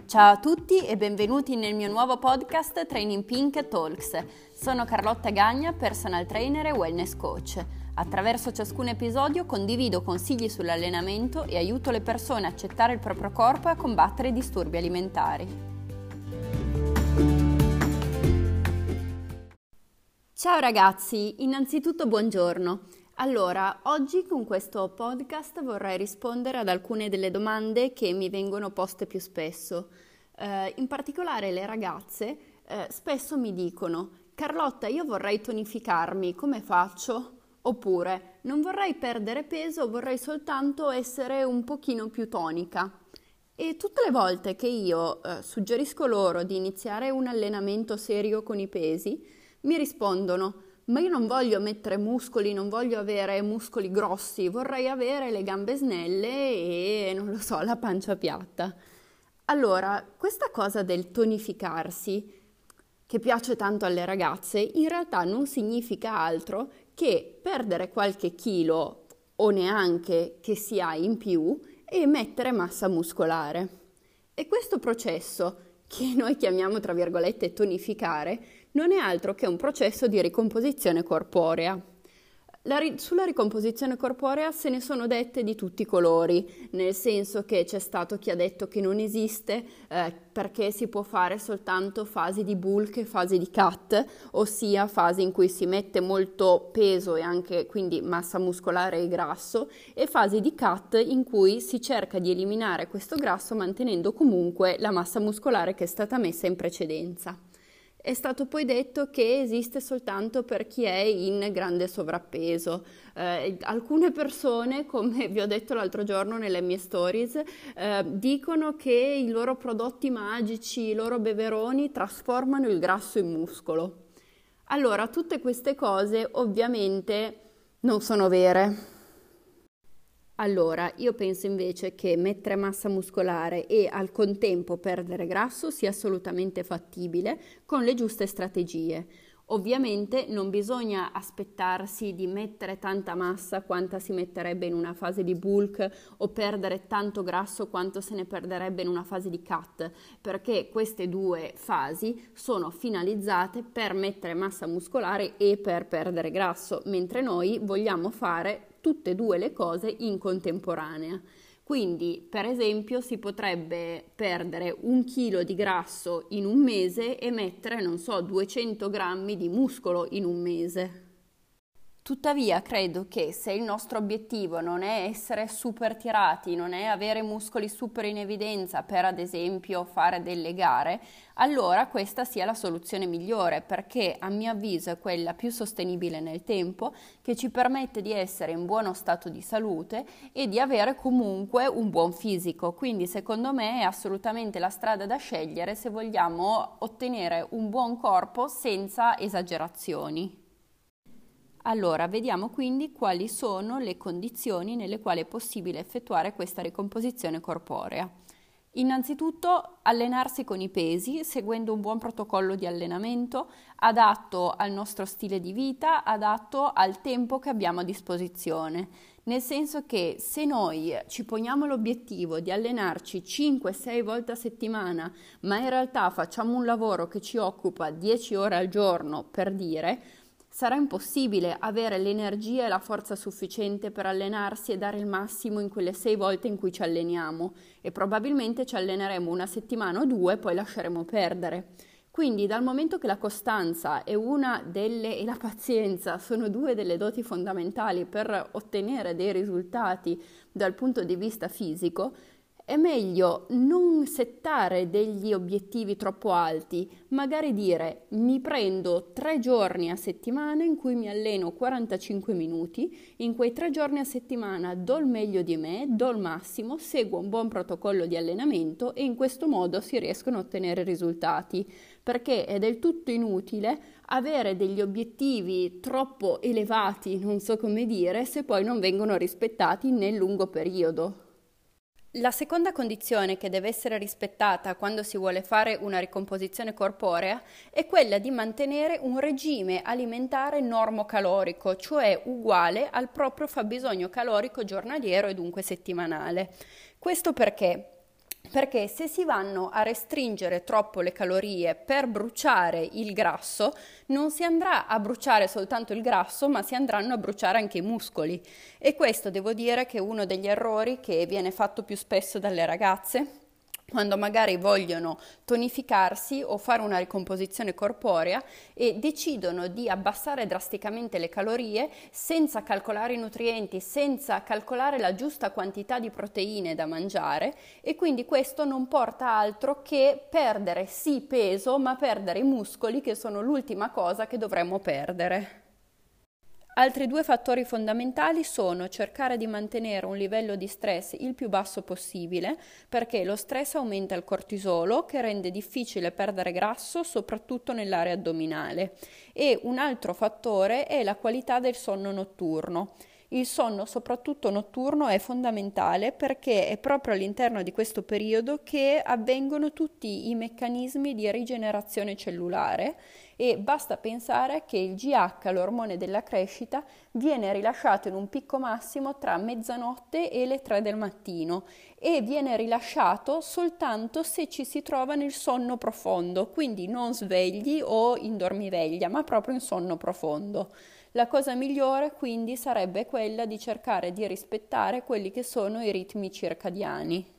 Ciao a tutti e benvenuti nel mio nuovo podcast Training Pink Talks. Sono Carlotta Gagna, personal trainer e wellness coach. Attraverso ciascun episodio condivido consigli sull'allenamento e aiuto le persone a accettare il proprio corpo e a combattere i disturbi alimentari. Ciao ragazzi, innanzitutto buongiorno. Allora, oggi con questo podcast vorrei rispondere ad alcune delle domande che mi vengono poste più spesso. In particolare le ragazze spesso mi dicono: Carlotta, io vorrei tonificarmi, come faccio? Oppure, non vorrei perdere peso, vorrei soltanto essere un pochino più tonica. E tutte le volte che io suggerisco loro di iniziare un allenamento serio con i pesi, mi rispondono: ma io non voglio mettere muscoli, non voglio avere muscoli grossi, vorrei avere le gambe snelle e, non lo so, la pancia piatta. Allora, questa cosa del tonificarsi, che piace tanto alle ragazze, in realtà non significa altro che perdere qualche chilo o neanche che si ha in più e mettere massa muscolare. E questo processo, che noi chiamiamo tra virgolette tonificare, non è altro che un processo di ricomposizione corporea. Sulla ricomposizione corporea se ne sono dette di tutti i colori, nel senso che c'è stato chi ha detto che non esiste perché si può fare soltanto fasi di bulk e fasi di cut, ossia fasi in cui si mette molto peso e anche quindi massa muscolare e grasso, e fasi di cut in cui si cerca di eliminare questo grasso mantenendo comunque la massa muscolare che è stata messa in precedenza. È stato poi detto che esiste soltanto per chi è in grande sovrappeso. Alcune persone, come vi ho detto l'altro giorno nelle mie stories, dicono che i loro prodotti magici, i loro beveroni trasformano il grasso in muscolo. Allora, tutte queste cose ovviamente non sono vere. Allora, io penso invece che mettere massa muscolare e al contempo perdere grasso sia assolutamente fattibile con le giuste strategie. Ovviamente non bisogna aspettarsi di mettere tanta massa quanta si metterebbe in una fase di bulk o perdere tanto grasso quanto se ne perderebbe in una fase di cut, perché queste due fasi sono finalizzate per mettere massa muscolare e per perdere grasso, mentre noi vogliamo fare tutte e due le cose in contemporanea. Quindi, per esempio, si potrebbe perdere 1 chilo di grasso in un mese e mettere, 200 grammi di muscolo in un mese. Tuttavia, credo che se il nostro obiettivo non è essere super tirati, non è avere muscoli super in evidenza per, ad esempio, fare delle gare, allora questa sia la soluzione migliore, perché a mio avviso è quella più sostenibile nel tempo, che ci permette di essere in buono stato di salute e di avere comunque un buon fisico. Quindi secondo me è assolutamente la strada da scegliere se vogliamo ottenere un buon corpo senza esagerazioni. Allora, vediamo quindi quali sono le condizioni nelle quali è possibile effettuare questa ricomposizione corporea. Innanzitutto, allenarsi con i pesi, seguendo un buon protocollo di allenamento adatto al nostro stile di vita, adatto al tempo che abbiamo a disposizione. Nel senso che se noi ci poniamo l'obiettivo di allenarci 5-6 volte a settimana, ma in realtà facciamo un lavoro che ci occupa 10 ore al giorno, per dire, sarà impossibile avere l'energia e la forza sufficiente per allenarsi e dare il massimo in quelle 6 volte in cui ci alleniamo e probabilmente ci alleneremo 1 settimana o 2 e poi lasceremo perdere. Quindi dal momento che la costanza è e la pazienza sono 2 delle doti fondamentali per ottenere dei risultati dal punto di vista fisico, è meglio non settare degli obiettivi troppo alti, magari dire: mi prendo 3 giorni a settimana in cui mi alleno 45 minuti, in quei 3 giorni a settimana do il meglio di me, do il massimo, seguo un buon protocollo di allenamento e in questo modo si riescono a ottenere risultati, perché è del tutto inutile avere degli obiettivi troppo elevati, non so come dire, se poi non vengono rispettati nel lungo periodo. La seconda condizione che deve essere rispettata quando si vuole fare una ricomposizione corporea è quella di mantenere un regime alimentare normocalorico, cioè uguale al proprio fabbisogno calorico giornaliero e dunque settimanale. Questo perché? Perché se si vanno a restringere troppo le calorie per bruciare il grasso, non si andrà a bruciare soltanto il grasso, ma si andranno a bruciare anche i muscoli. E questo devo dire che è uno degli errori che viene fatto più spesso dalle ragazze quando magari vogliono tonificarsi o fare una ricomposizione corporea e decidono di abbassare drasticamente le calorie senza calcolare i nutrienti, senza calcolare la giusta quantità di proteine da mangiare, e quindi questo non porta altro che perdere sì peso, ma perdere i muscoli, che sono l'ultima cosa che dovremmo perdere. Altri due fattori fondamentali sono cercare di mantenere un livello di stress il più basso possibile, perché lo stress aumenta il cortisolo, che rende difficile perdere grasso soprattutto nell'area addominale. E un altro fattore è la qualità del sonno notturno. Il sonno, soprattutto notturno, è fondamentale perché è proprio all'interno di questo periodo che avvengono tutti i meccanismi di rigenerazione cellulare, e basta pensare che il GH, l'ormone della crescita, viene rilasciato in un picco massimo tra mezzanotte e le 3 del mattino, e viene rilasciato soltanto se ci si trova nel sonno profondo, quindi non svegli o in dormiveglia, ma proprio in sonno profondo. La cosa migliore quindi sarebbe quella di cercare di rispettare quelli che sono i ritmi circadiani.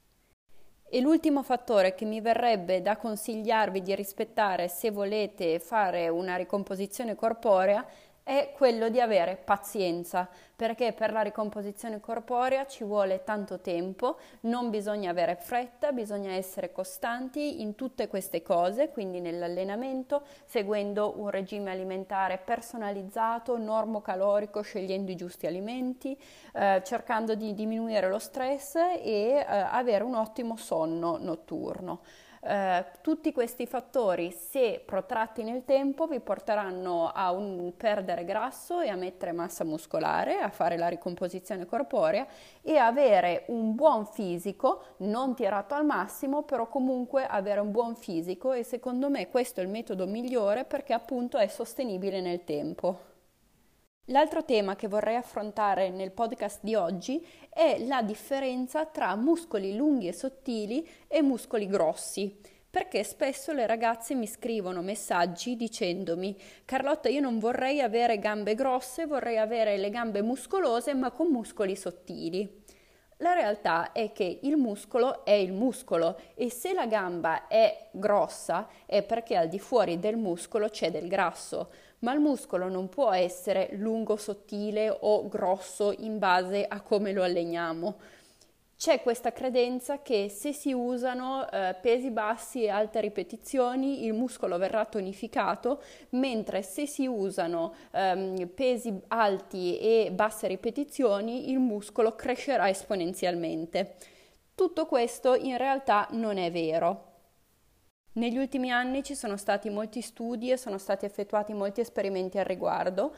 E l'ultimo fattore che mi verrebbe da consigliarvi di rispettare se volete fare una ricomposizione corporea è quello di avere pazienza, perché per la ricomposizione corporea ci vuole tanto tempo, non bisogna avere fretta, bisogna essere costanti in tutte queste cose, quindi nell'allenamento, seguendo un regime alimentare personalizzato, normocalorico, scegliendo i giusti alimenti, cercando di diminuire lo stress e avere un ottimo sonno notturno. Tutti questi fattori, se protratti nel tempo, vi porteranno a perdere grasso e a mettere massa muscolare, a fare la ricomposizione corporea e avere un buon fisico, non tirato al massimo, però comunque avere un buon fisico, e secondo me questo è il metodo migliore perché appunto è sostenibile nel tempo. L'altro tema che vorrei affrontare nel podcast di oggi è la differenza tra muscoli lunghi e sottili e muscoli grossi, perché spesso le ragazze mi scrivono messaggi dicendomi: Carlotta, io non vorrei avere gambe grosse, vorrei avere le gambe muscolose ma con muscoli sottili. La realtà è che il muscolo è il muscolo, e se la gamba è grossa è perché al di fuori del muscolo c'è del grasso, ma il muscolo non può essere lungo, sottile o grosso in base a come lo alleniamo. C'è questa credenza che se si usano pesi bassi e alte ripetizioni il muscolo verrà tonificato, mentre se si usano pesi alti e basse ripetizioni il muscolo crescerà esponenzialmente. Tutto questo in realtà non è vero. Negli ultimi anni ci sono stati molti studi e sono stati effettuati molti esperimenti al riguardo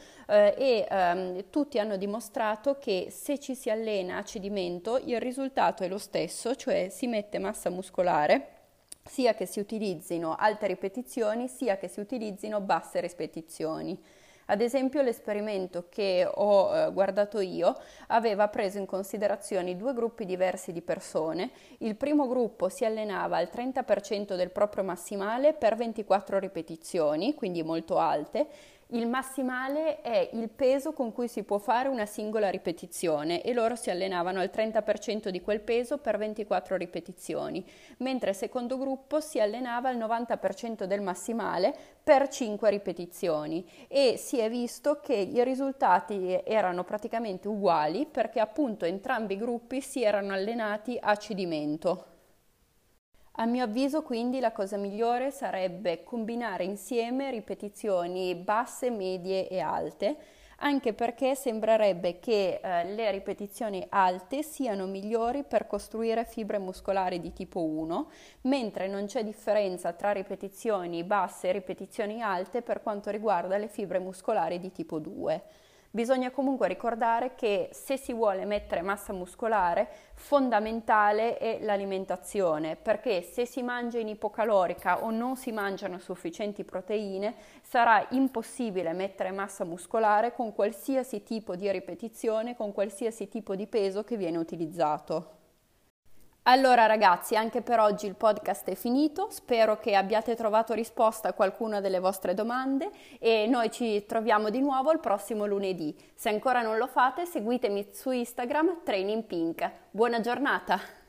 tutti hanno dimostrato che se ci si allena a cedimento il risultato è lo stesso, cioè si mette massa muscolare, sia che si utilizzino alte ripetizioni sia che si utilizzino basse ripetizioni. Ad esempio l'esperimento che ho guardato io aveva preso in considerazione due gruppi diversi di persone. Il primo gruppo si allenava al 30% del proprio massimale per 24 ripetizioni, quindi molto alte. Il massimale è il peso con cui si può fare una singola ripetizione e loro si allenavano al 30% di quel peso per 24 ripetizioni, mentre il secondo gruppo si allenava al 90% del massimale per 5 ripetizioni, e si è visto che i risultati erano praticamente uguali perché appunto entrambi i gruppi si erano allenati a cedimento. A mio avviso quindi la cosa migliore sarebbe combinare insieme ripetizioni basse, medie e alte, anche perché sembrerebbe che le ripetizioni alte siano migliori per costruire fibre muscolari di tipo 1, mentre non c'è differenza tra ripetizioni basse e ripetizioni alte per quanto riguarda le fibre muscolari di tipo 2. Bisogna comunque ricordare che se si vuole mettere massa muscolare, fondamentale è l'alimentazione, perché se si mangia in ipocalorica o non si mangiano sufficienti proteine, sarà impossibile mettere massa muscolare con qualsiasi tipo di ripetizione, con qualsiasi tipo di peso che viene utilizzato. Allora ragazzi, anche per oggi il podcast è finito, spero che abbiate trovato risposta a qualcuna delle vostre domande e noi ci troviamo di nuovo il prossimo lunedì. Se ancora non lo fate, seguitemi su Instagram Training Pink. Buona giornata!